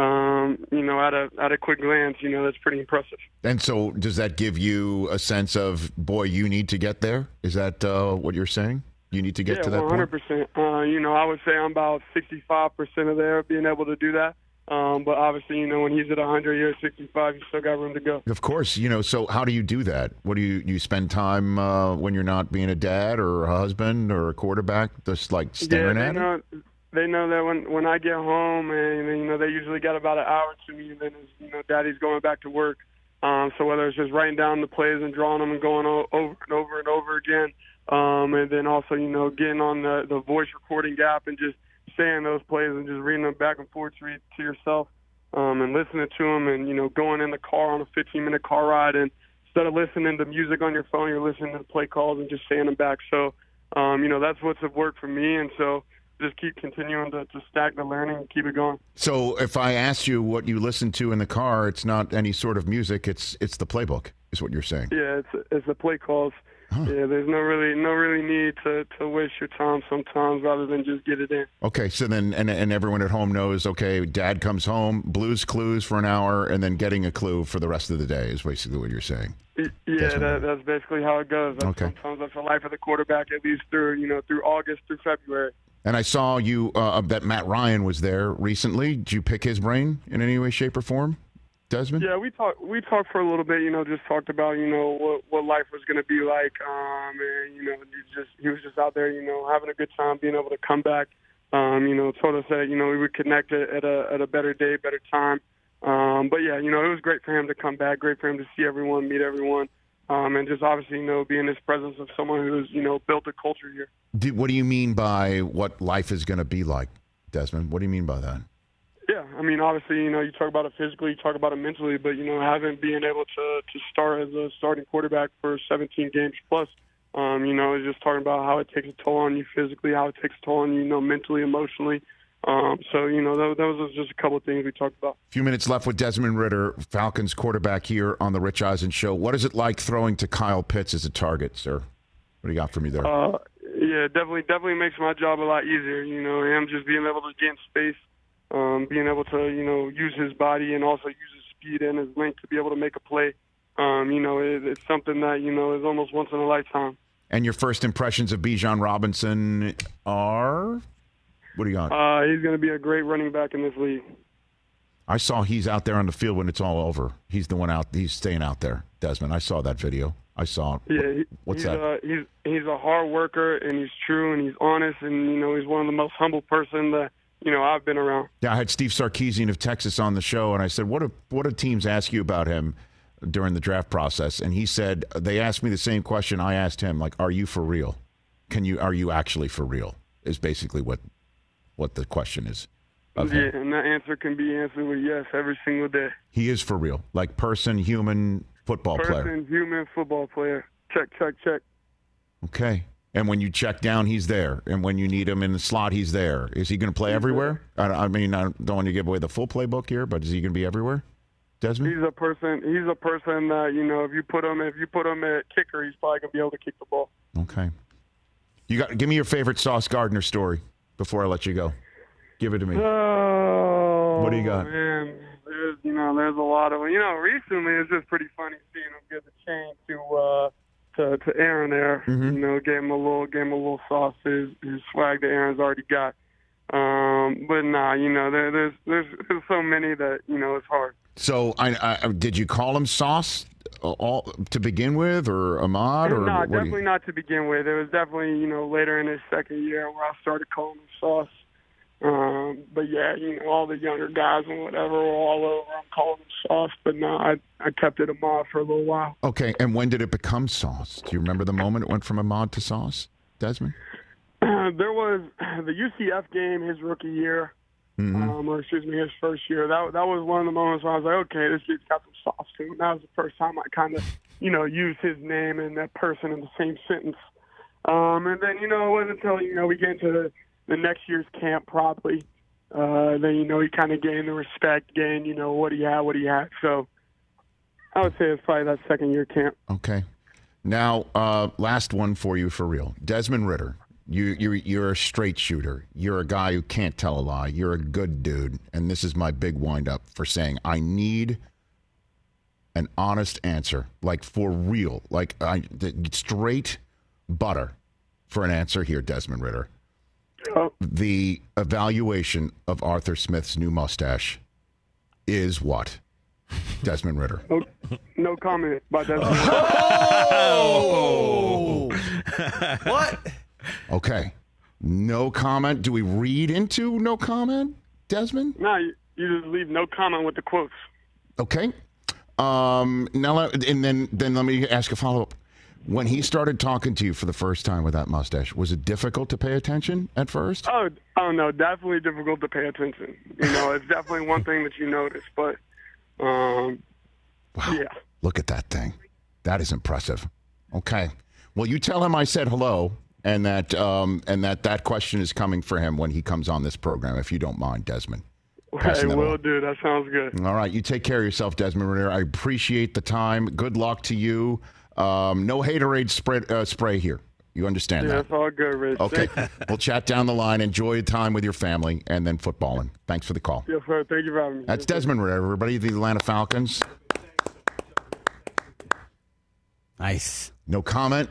at a quick glance, that's pretty impressive. And so does that give you a sense of, boy, you need to get there? Is that what you're saying? You need to get to that 100%. point? I would say I'm about 65% of there, being able to do that. But obviously, when he's at 100, you're at 65, you still got room to go. Of course. So how do you do that? What do you spend time when you're not being a dad or a husband or a quarterback, just like staring at it? They know that when I get home, and they usually got about an hour to me, and then Daddy's going back to work. So whether it's just writing down the plays and drawing them and going over and over and over again, and then also getting on the voice recording app and just saying those plays and just reading them back and forth to yourself, and listening to them, and going in the car on a 15-minute car ride, and instead of listening to music on your phone, you're listening to the play calls and just saying them back. So that's what's worked for me, and so just keep continuing to stack the learning and keep it going. So if I asked you what you listen to in the car, it's not any sort of music, it's the playbook, is what you're saying. Yeah, it's the play calls. Huh. Yeah, there's no really need to waste your time sometimes, rather than just get it in. Okay, so then and everyone at home knows, okay, Dad comes home, Blues Clues for an hour, and then getting a clue for the rest of the day is basically what you're saying. Yeah, that's basically how it goes. Sometimes that's the life of the quarterback, at least through August through February. And I saw you that Matt Ryan was there recently. Did you pick his brain in any way, shape, or form, Desmond? Yeah, we talked for a little bit. Just talked about what life was going to be like. And he was just out there, having a good time, being able to come back. Told us that we would connect at a better day, better time. But yeah, it was great for him to come back. Great for him to see everyone, meet everyone. And just obviously, be in this presence of someone who's, built a culture here. What do you mean by what life is going to be like, Desmond? What do you mean by that? Yeah, I mean, obviously, you talk about it physically, you talk about it mentally, but, being able to start as a starting quarterback for 17 games plus, is just talking about how it takes a toll on you physically, how it takes a toll on you, mentally, emotionally. Those are just a couple of things we talked about. A few minutes left with Desmond Ridder, Falcons quarterback here on the Rich Eisen Show. What is it like throwing to Kyle Pitts as a target, sir? What do you got for me there? Yeah, definitely makes my job a lot easier. Him just being able to get in space, being able to, use his body and also use his speed and his length to be able to make a play. It's something that, is almost once in a lifetime. And your first impressions of Bijan Robinson are? What do you got? He's going to be a great running back in this league. I saw he's out there on the field when it's all over. He's the one out. He's staying out there, Desmond. I saw that video. I saw. Yeah, what's that? He's a hard worker, and he's true, and he's honest, and he's one of the most humble person that I've been around. Yeah, I had Steve Sarkisian of Texas on the show, and I said, "What do teams ask you about him during the draft process?" And he said they asked me the same question I asked him, like, "Are you for real? Are you actually for real?" Is basically what the question is. Yeah, and that answer can be answered with yes every single day. He is for real, like person, human, football player. Person, human, football player. Check, check, check. Okay. And when you check down, he's there. And when you need him in the slot, he's there. Is he going to play everywhere? I mean, I don't want to give away the full playbook here, but is he going to be everywhere, Desmond? He's a person that, if you put him at kicker, he's probably going to be able to kick the ball. Okay. Give me your favorite Sauce Gardner story before I let you go. Give it to me. Oh, What do you got? Man, there's a lot of, recently it's just pretty funny seeing him give the chain to Aaron there. Mm-hmm. Gave him a little sauce. His swag that Aaron's already got. But nah, there's so many that it's hard. So, did you call him Sauce all to begin with, or Ahmad, or no, definitely not to begin with. It was definitely later in his second year where I started calling him Sauce. But yeah, all the younger guys and whatever were all over. I'm calling him Sauce, but no, I kept it Ahmad for a little while. Okay, and when did it become Sauce? Do you remember the moment it went from Ahmad to Sauce, Desmond? There was the UCF game his rookie year, his first year. That was one of the moments where I was like, okay, this dude's got some sauce to him. That was the first time I kind of, used his name and that person in the same sentence. And then, it wasn't until, we get into the next year's camp probably. Then, he kind of gained the respect, gained, what he had. So I would say it's probably that second year camp. Okay. Now, last one for you for real. Desmond Ridder. You're a straight shooter. You're a guy who can't tell a lie. You're a good dude. And this is my big wind-up for saying I need an honest answer, like for real, like straight butter for an answer here, Desmond Ridder. The evaluation of Arthur Smith's new mustache is what? Desmond Ridder. No comment about that. Oh! What? Okay. No comment. Do we read into no comment, Desmond? No, you just leave no comment with the quotes. Okay. Now, and then let me ask a follow-up. When he started talking to you for the first time with that mustache, was it difficult to pay attention at first? Oh no, definitely difficult to pay attention. It's definitely one thing that you notice, but wow. Yeah. Look at that thing. That is impressive. Okay. Well, you tell him I said hello. And that question is coming for him when he comes on this program, if you don't mind, Desmond. Hey, will do. That sounds good. All right. You take care of yourself, Desmond Ridder. I appreciate the time. Good luck to you. No haterade spray here. You understand that? Yeah, that's all good, Rich. Okay. We'll chat down the line. Enjoy your time with your family and then footballing. Thanks for the call. Yes, sir. Thank you for having me. That's Desmond Ridder, everybody, the Atlanta Falcons. Nice. No comment.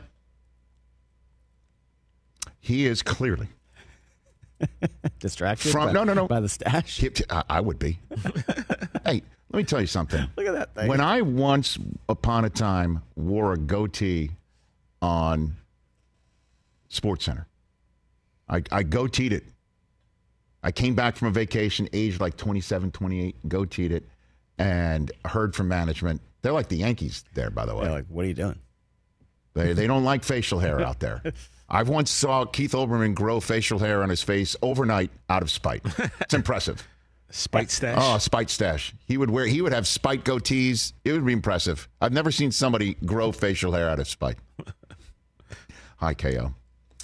He is clearly distracted by the stash. I would be. Hey, let me tell you something. Look at that thing. When I once upon a time wore a goatee on SportsCenter, I goateed it. I came back from a vacation, aged like 27, 28, goateed it, and heard from management. They're like the Yankees there, by the way. They're like, what are you doing? They don't like facial hair out there. I've once saw Keith Olbermann grow facial hair on his face overnight out of spite. It's impressive. Spite stash? Oh, spite stash. He would have spite goatees. It would be impressive. I've never seen somebody grow facial hair out of spite. Hi, KO.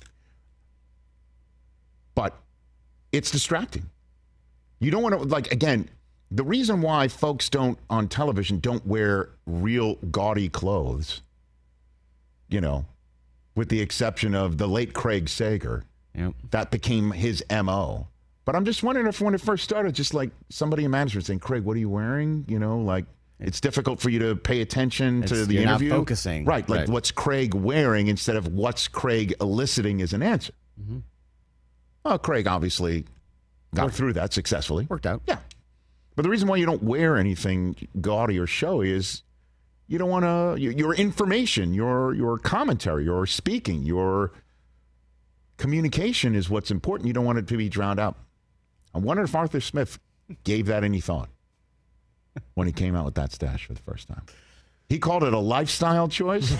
But it's distracting. You don't want to, again, the reason why folks on television don't wear real gaudy clothes, with the exception of the late Craig Sager. Yep. That became his MO. But I'm just wondering if when it first started, just like somebody in management saying, Craig, what are you wearing? It's difficult for you to pay attention to the interview. You're not focusing. Right. What's Craig wearing instead of what's Craig eliciting as an answer. Mm-hmm. Well, Craig obviously got through that successfully. Worked out. Yeah. But the reason why you don't wear anything gaudy or showy is you don't want to, your information, your commentary, your speaking, your communication is what's important. You don't want it to be drowned out. I wonder if Arthur Smith gave that any thought when he came out with that stash for the first time. He called it a lifestyle choice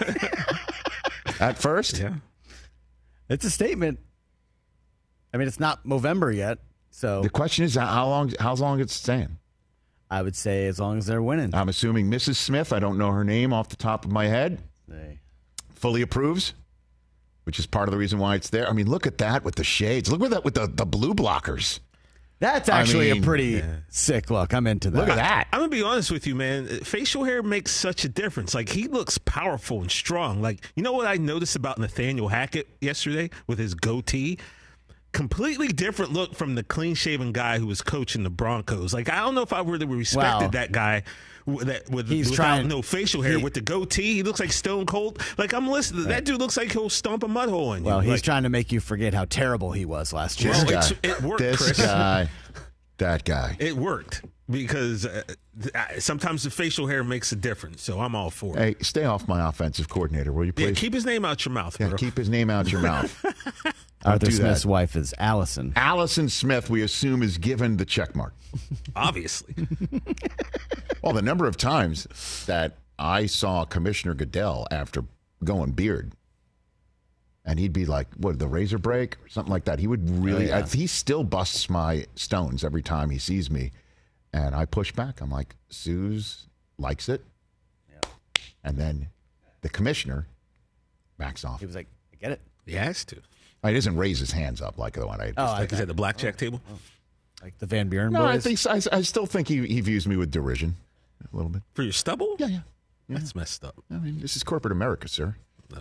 at first. Yeah. It's a statement. I mean, it's not November yet, so. The question is how long it's staying? I would say as long as they're winning. I'm assuming Mrs. Smith, I don't know her name off the top of my head, fully approves, which is part of the reason why it's there. I mean, look at that with the shades. Look at that with the blue blockers. That's actually a pretty sick look. I'm into that. Look at that. I'm going to be honest with you, man. Facial hair makes such a difference. He looks powerful and strong. You know what I noticed about Nathaniel Hackett yesterday with his goatee? completely different look from the clean-shaven guy who was coaching the Broncos. Like, I don't know if I really respected that guy without no facial hair, with the goatee. He looks like Stone Cold. Like, I'm listening. That dude looks like he'll stomp a mud hole in you. Well, he's trying to make you forget how terrible he was last year. It worked, Chris. That guy. It worked because sometimes the faciul hair makes a difference, so I'm all for it. Hey, stay off my offensive coordinator, will you please? Yeah, keep his name out your mouth, bro. Yeah, keep his name out your mouth. Arthur Smith's wife is Allison. Allison Smith, we assume, is given the check mark. Obviously. Well, the number of times that I saw Commissioner Goodell after going beard, and he'd be like, what, the razor break or something like that. He would really, he still busts my stones every time he sees me. And I push back. I'm like, Suze likes it. Yeah. And then the commissioner backs off. He was like, I get it. He has to. He doesn't raise his hands up like the one I like he's at the blackjack table? Like the Van Buren boys? boys? I still think he views me with derision a little bit. For your stubble? Yeah. That's messed up. I mean, this is corporate America, sir.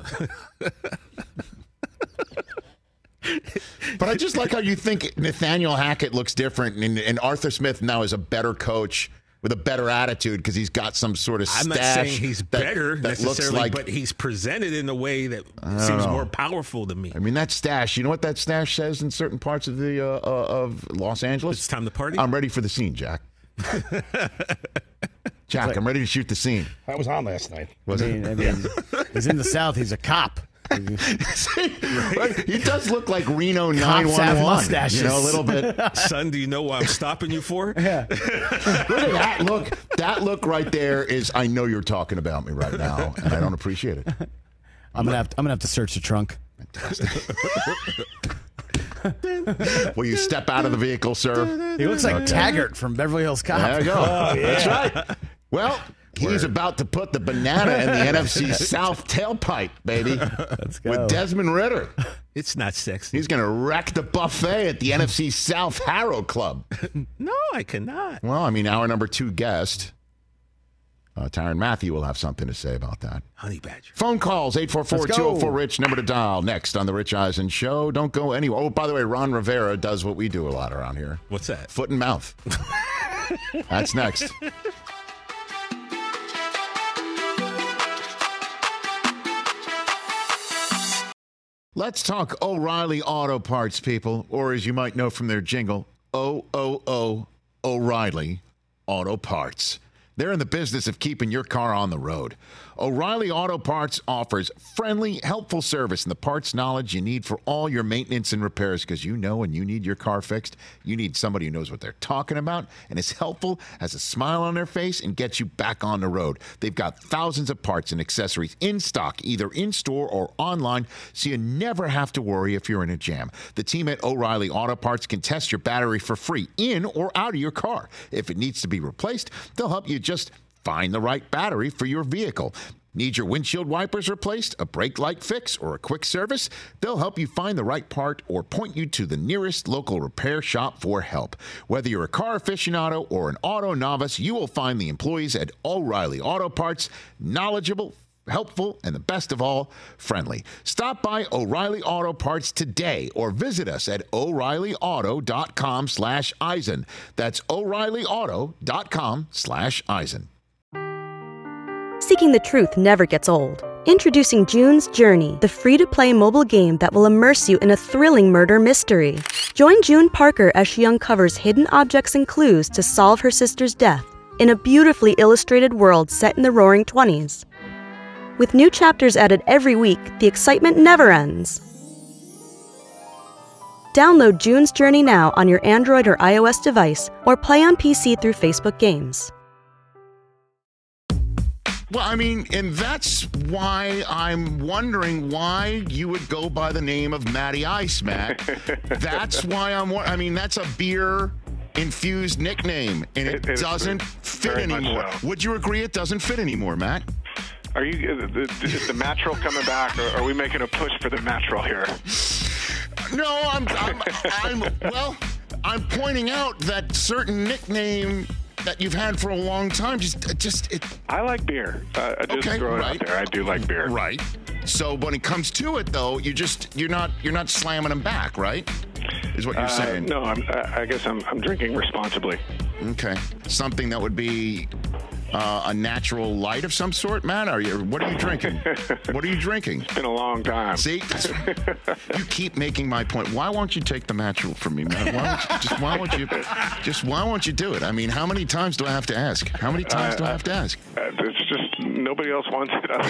But I just like how you think Nathaniel Hackett looks different, and Arthur Smith now is a better coach with a better attitude because he's got some sort of stash. I'm not saying he's better that necessarily, looks like, but he's presented in a way that seems more powerful to me. I mean, that stash, you know what that stash says in certain parts of the of Los Angeles? It's time to party? I'm ready for the scene, Jack. Jack, I'm ready to shoot the scene. I was on last night. I mean, he's in the South. He's a cop. He does look like Reno 911. You know, a little bit. Son, do you know what I'm stopping you for? Yeah. Look at that look. That look right there is, I know you're talking about me right now, and I don't appreciate it. I'm gonna have to search the trunk. Will you step out of the vehicle, sir? He looks like Taggart from Beverly Hills Cop. There you go. Oh, yeah. That's right. Well, he's about to put the banana in the NFC South tailpipe, baby. Let's go. With Desmond Ritter. It's not sexy. He's going to wreck the buffet at the NFC South Harrow Club. No, I cannot. Well, I mean, our number 2 guest, Tyrann Mathieu, will have something to say about that. Honey Badger. Phone calls, 844-204-RICH, number to dial. Next on The Rich Eisen Show. Don't go anywhere. Oh, by the way, Ron Rivera does what we do a lot around here. What's that? Foot and mouth. That's next. Let's talk O'Reilly Auto Parts, people, or as you might know from their jingle, O'Reilly Auto Parts. They're in the business of keeping your car on the road. O'Reilly Auto Parts offers friendly, helpful service and the parts knowledge you need for all your maintenance and repairs, because you know when you need your car fixed, you need somebody who knows what they're talking about and is helpful, has a smile on their face, and gets you back on the road. They've got thousands of parts and accessories in stock, either in-store or online, so you never have to worry if you're in a jam. The team at O'Reilly Auto Parts can test your battery for free in or out of your car. If it needs to be replaced, they'll help you just find the right battery for your vehicle. Need your windshield wipers replaced, a brake light fix, or a quick service? They'll help you find the right part or point you to the nearest local repair shop for help. Whether you're a car aficionado or an auto novice, you will find the employees at O'Reilly Auto Parts knowledgeable, helpful, and the best of all, friendly. Stop by O'Reilly Auto Parts today or visit us at O'ReillyAuto.com/Eisen. That's O'ReillyAuto.com/Eisen. Seeking the truth never gets old. Introducing June's Journey, the free-to-play mobile game that will immerse you in a thrilling murder mystery. Join June Parker as she uncovers hidden objects and clues to solve her sister's death in a beautifully illustrated world set in the Roaring '20s. With new chapters added every week, the excitement never ends. Download June's Journey now on your Android or iOS device, or play on PC through Facebook Games. Well, I mean, and that's why I'm wondering why you would go by the name of Matty Ice, Matt. That's why I mean, that's a beer-infused nickname, and it doesn't fit anymore. So. Would you agree it doesn't fit anymore, Matt? Are you is the Mattrel coming back, or are we making a push for the Mattrel here? No, I'm pointing out that certain nickname that you've had for a long time. I like beer. Just throw it out there. I do like beer. Right. So when it comes to it, though, you're not slamming them back, right? is what you're saying. No, I guess I'm drinking responsibly. Okay. Something that would be a natural light of some sort, Matt? What are you drinking? What are you drinking? It's been a long time. See? You keep making my point. Why won't you take the natural from me, Matt? Why won't you do it? I mean, how many times do I have to ask? How many times do I have to ask? It's just nobody else wants it other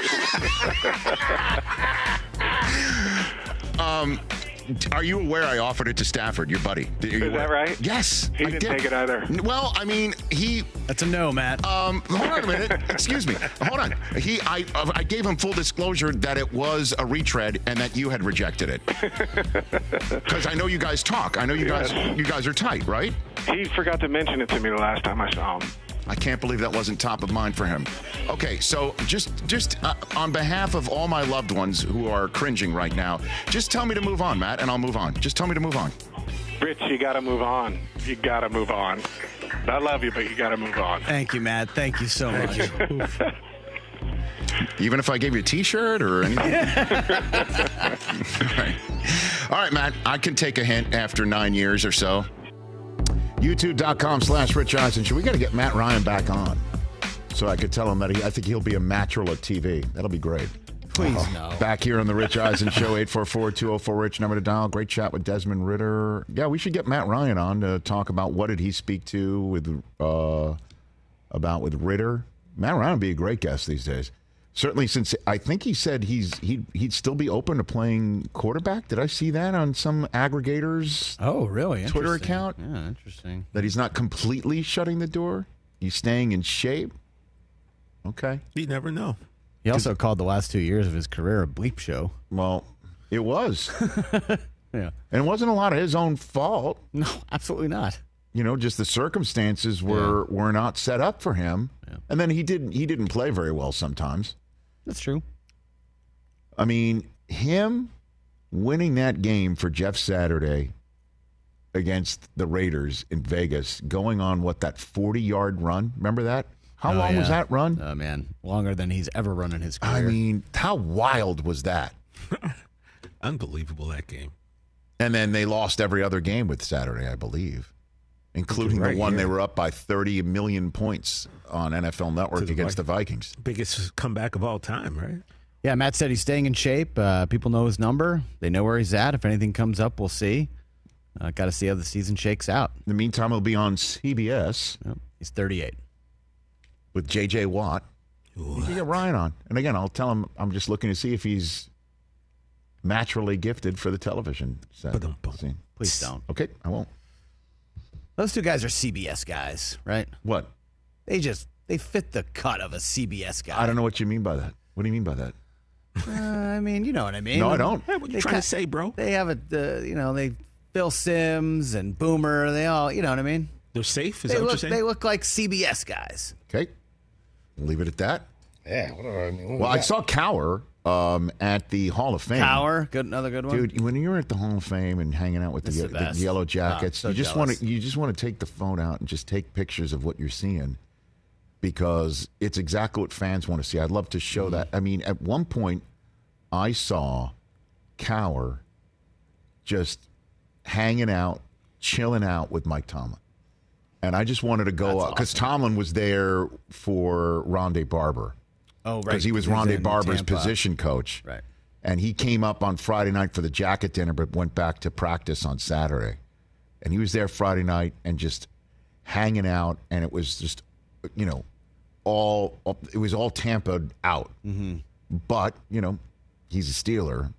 than you. Are you aware I offered it to Stafford, your buddy? Is that right? Yes. He didn't take it either. Well, I mean, That's a no, Matt. Hold on a minute. Excuse me. Hold on. I gave him full disclosure that it was a retread and that you had rejected it. Because I know you guys talk. I know you guys are tight, right? He forgot to mention it to me the last time I saw him. I can't believe that wasn't top of mind for him. Okay, so just on behalf of all my loved ones who are cringing right now, just tell me to move on, Matt, and I'll move on. Just tell me to move on. Rich, you got to move on. You got to move on. I love you, but you got to move on. Thank you, Matt. Thank you so much. Even if I gave you a T-shirt or anything? All right, Matt, I can take a hint after 9 years or so. YouTube.com/Rich Eisen Show. We got to get Matt Ryan back on so I could tell him that I think he'll be a natural at TV. That'll be great. Please, no. Back here on the Rich Eisen Show, 844-204-RICH, number to dial. Great chat with Desmond Ritter. Yeah, we should get Matt Ryan on to talk about what did he speak to with Ritter. Matt Ryan would be a great guest these days. Certainly, since I think he said he'd still be open to playing quarterback. Did I see that on some aggregators? Oh, really? Twitter account? Yeah, interesting. That he's not completely shutting the door. He's staying in shape. Okay. You never know. He also called the last 2 years of his career a bleep show. Well, it was. Yeah. And it wasn't a lot of his own fault. No, absolutely not. You know, just the circumstances were not set up for him. Yeah. And then he didn't play very well sometimes. That's true. I mean, him winning that game for Jeff Saturday against the Raiders in Vegas, going on that 40-yard run. Remember that? How long was that run? Oh, man. Longer than he's ever run in his career. I mean, how wild was that? Unbelievable, that game. And then they lost every other game with Saturday, I believe, including the one they were up by 30 million points on NFL Network against the Vikings. Biggest comeback of all time, right? Yeah, Matt said he's staying in shape. People know his number. They know where he's at. If anything comes up, we'll see. Got to see how the season shakes out. In the meantime, he'll be on CBS. Yep. He's 38. With J.J. Watt. You can get Ryan on. And again, I'll tell him I'm just looking to see if he's naturally gifted for the television set. Please don't. Okay, I won't. Those two guys are CBS guys, right? What? They fit the cut of a CBS guy. I don't know what you mean by that. What do you mean by that? I mean, you know what I mean. No, I don't. Hey, what are you trying to say, bro? They have they Phil Simms and Boomer. They all, you know what I mean. They're safe. Is that what you're saying? They look like CBS guys. Okay, leave it at that. Yeah. I saw Cowher at the Hall of Fame. Cowher, another good one, dude. When you're at the Hall of Fame and hanging out with the Yellow Jackets, you just want to take the phone out and just take pictures of what you're seeing, because it's exactly what fans want to see. I'd love to show that. I mean, at one point, I saw Cowher just hanging out, chilling out with Mike Tomlin. And I just wanted to go up because Tomlin was there for Rondé Barber. Oh, right. Because he was Rondé Barber's position coach. Right. And he came up on Friday night for the jacket dinner, but went back to practice on Saturday. And he was there Friday night and just hanging out. And it was just, it was all Tampa'd out. Mm-hmm. But, he's a Steeler.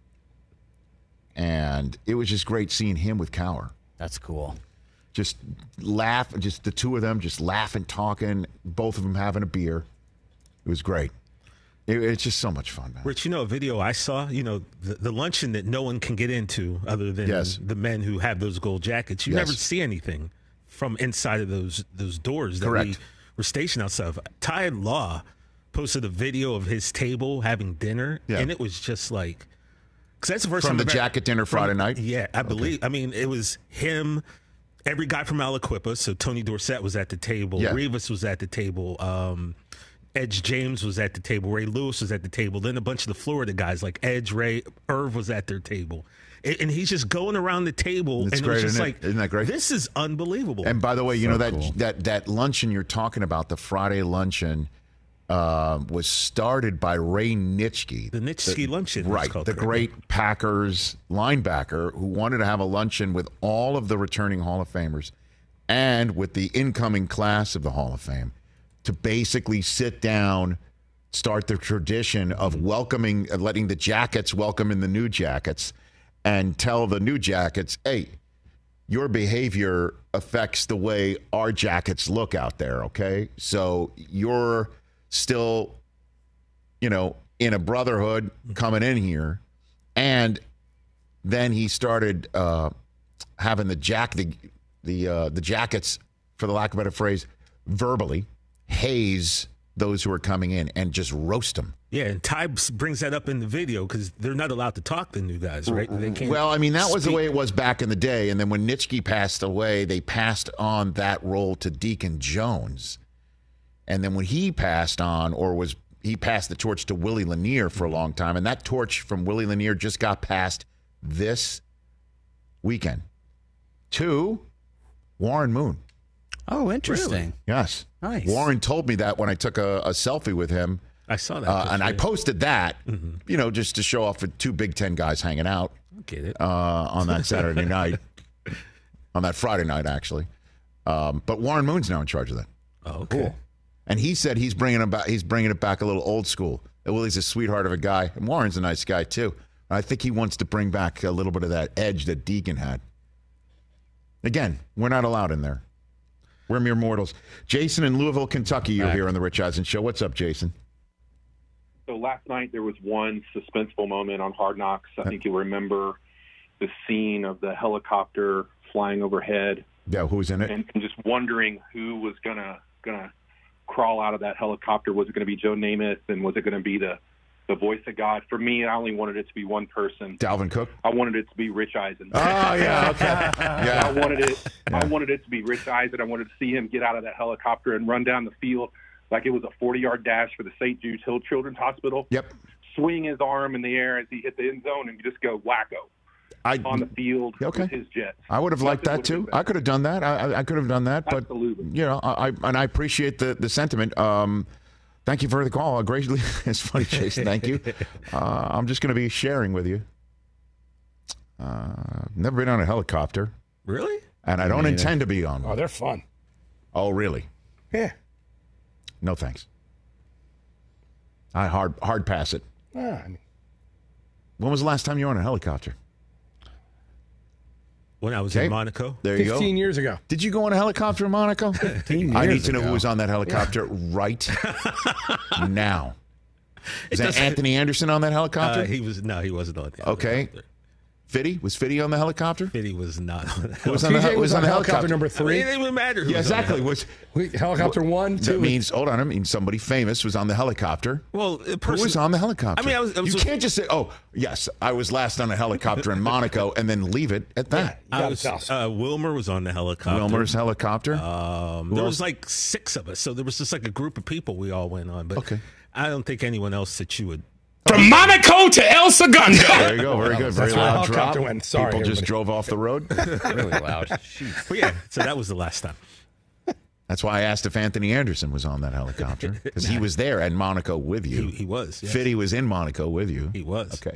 And it was just great seeing him with Cowher. That's cool. Just laugh, just the two of them just laughing, talking, both of them having a beer. It was great. It's just so much fun, man. Rich, a video I saw, the luncheon that no one can get into other than the men who have those gold jackets. You never see anything from inside of those doors that we were stationed outside of. Ty Law posted a video of his table having dinner, and it was just like, because that's the first time from the jacket dinner Friday night? Yeah, I believe. I mean, it was him. Every guy from Aliquippa, so Tony Dorsett was at the table. Yeah. Revis was at the table. Edge James was at the table. Ray Lewis was at the table. Then a bunch of the Florida guys like Edge, Ray, Irv was at their table. and he's just going around the table. It's and great, it's just isn't that great? This is unbelievable. And by the way, you know that, cool. that luncheon you're talking about, the Friday luncheon, was started by Ray Nitschke. The Nitschke luncheon. Right. The great Packers linebacker who wanted to have a luncheon with all of the returning Hall of Famers and with the incoming class of the Hall of Fame to basically sit down, start the tradition of welcoming, letting the Jackets welcome in the New Jackets and tell the New Jackets, hey, your behavior affects the way our Jackets look out there, okay? So you're still, in a brotherhood coming in here. And then he started having the Jackets, for the lack of a better phrase, verbally haze those who are coming in and just roast them. Yeah, and Ty brings that up in the video because they're not allowed to talk, the new guys, right? They can't. Well, I mean, that was the way it was back in the day. And then when Nitschke passed away, they passed on that role to Deacon Jones. And then when he passed on, he passed the torch to Willie Lanier for a long time. And that torch from Willie Lanier just got passed this weekend to Warren Moon. Oh, interesting. Really? Yes. Nice. Warren told me that when I took a selfie with him. I saw that. And I posted that, just to show off with two Big Ten guys hanging out. Get it. On that Saturday night. On that Friday night, actually. But Warren Moon's now in charge of that. Oh, okay. Cool. And he said he's bringing it back a little old school. Willie's a sweetheart of a guy. And Warren's a nice guy, too. I think he wants to bring back a little bit of that edge that Deacon had. Again, we're not allowed in there. We're mere mortals. Jason in Louisville, Kentucky, you're here on the Rich Eisen Show. What's up, Jason? So last night there was one suspenseful moment on Hard Knocks. I think you'll remember the scene of the helicopter flying overhead. Yeah, who was in it? And just wondering who was gonna crawl out of that helicopter. Was it going to be Joe Namath, and was it going to be the voice of God? For me, I only wanted it to be one person. Dalvin Cook? I wanted it to be Rich Eisen. Oh, yeah, okay. Yeah. I wanted it to be Rich Eisen. I wanted to see him get out of that helicopter and run down the field like it was a 40-yard dash for the St. Jude's Hill Children's Hospital. Yep. Swing his arm in the air as he hit the end zone and just go wacko on the field with his Jets. I would have liked that, too. I could have done that. I could have done that. Absolutely. But, I appreciate the sentiment. Thank you for the call. Greatly, it's funny, Jason. Thank you. I'm just going to be sharing with you. Never been on a helicopter. Really? And I don't intend to be on one. Oh, they're fun. Oh, really? Yeah. No, thanks. I hard pass it. When was the last time you were on a helicopter? When I was in Monaco. There you go. 15 years ago. Did you go on a helicopter in Monaco? 15 years I need to know ago. who was on that helicopter right now. Is that Anthony Anderson on that helicopter? He wasn't on the Okay. helicopter. Fitty? Was Fitty on the helicopter? Fitty was not on the Who was helicopter. on the, was on the helicopter number 3. It didn't even matter who Yeah, was on exactly. the Helicopter 1, 2. That means, hold on, I mean somebody famous was on the helicopter. Well, who was on the helicopter? I mean, I was you can't just say, oh, yes, I was last on a helicopter in Monaco and then leave it at that. Wilmer was on the helicopter. Wilmer's helicopter? There was like 6 of us, so there was just like a group of people we all went on. But I don't think anyone else that you would. From Monaco to El Segundo. There you go. Very good. Very loud drop. Went. Sorry, people just everybody. drove off the road. Really loud. But yeah, so that was the last time. That's why I asked if Anthony Anderson was on that helicopter, because he was there at Monaco with you. He was. Yes. Fitty was in Monaco with you. He was. Okay.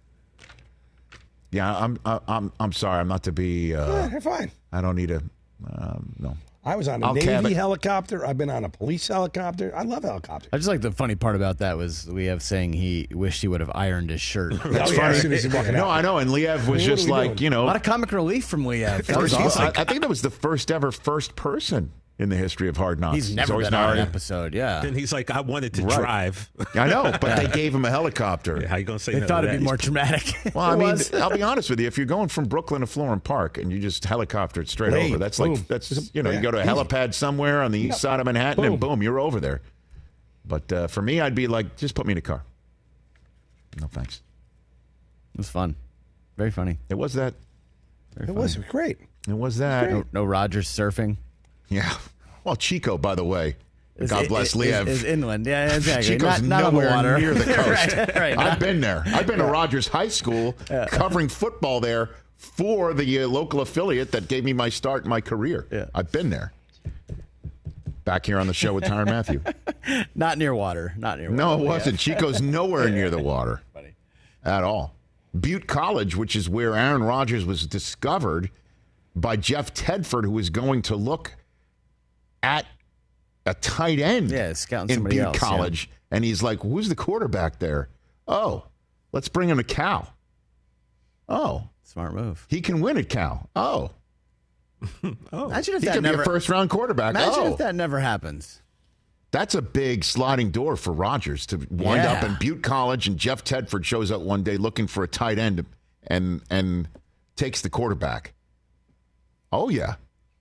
Yeah, I'm sorry. I'm not to be. You're fine. I don't need a. No. I was on a Navy helicopter. I've been on a police helicopter. I love helicopters. I just like the funny part about that was Liev saying he wished he would have ironed his shirt. That's funny. As soon as he's walking out. No, I know. And Liev was just like, a lot of comic relief from Liev. That was awesome. I think that was the first person in the history of Hard Knocks. He's never been on an episode, yeah. Then he's like, I wanted to drive. I know, but they gave him a helicopter. Yeah, how you going to say They no thought to it'd be that? more dramatic. Well, I mean, I'll be honest with you. If you're going from Brooklyn to Florham Park and you just helicoptered straight over, that's boom. like, you go to a helipad somewhere on the east side of Manhattan and boom, you're over there. But for me, I'd be like, just put me in a car. No, thanks. It was fun. Very funny. It was that. It was great. It was that. No Rogers surfing. Yeah. Well, Chico, by the way, God bless Liev. Is inland. Yeah, exactly. She goes not on the water. near the coast. right. I've been there. I've been to Rogers High School covering football there for the local affiliate that gave me my start in my career. Yeah. I've been there. Back here on the show with Tyrann Mathieu. Not near water. Not near water. No, it wasn't. Chico's nowhere near the water at all. Butte College, which is where Aaron Rodgers was discovered by Jeff Tedford, who was going to look at a tight end scouting in somebody Butte else, College. And he's like, who's the quarterback there? Oh, let's bring him to Cal. Oh. Smart move. He can win at Cal. Oh. Imagine if he that could never, be a first-round quarterback. Imagine if that never happens. That's a big sliding door for Rodgers to wind up in Butte College, and Jeff Tedford shows up one day looking for a tight end and takes the quarterback. Oh, yeah.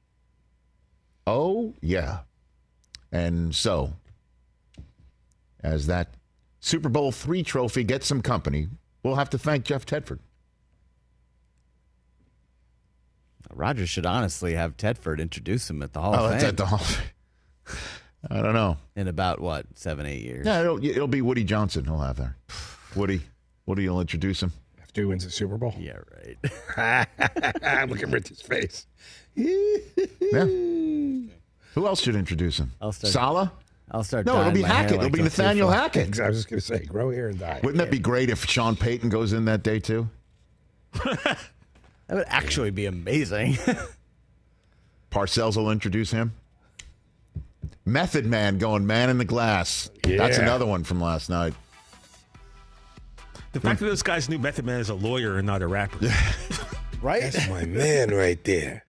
Oh, yeah. And so, as that Super Bowl III trophy gets some company, we'll have to thank Jeff Tedford. Rodgers should honestly have Tedford introduce him at the Hall of Fame. At the Hall. I don't know. In about, 7-8 years? Yeah, it'll be Woody Johnson he'll have there. Woody will introduce him. After he wins the Super Bowl? Yeah, right. Look at Rich's face. Yeah. Who else should introduce him? Salah? I'll start. No, it'll be Hackett. It'll be Nathaniel Hackett. I was just going to say, grow hair and die. Wouldn't that be great if Sean Payton goes in that day, too? That would actually be amazing. Parcells will introduce him. Method Man going man in the glass. Yeah. That's another one from last night. The fact that those guys knew Method Man is a lawyer and not a rapper. Right? That's my man right there.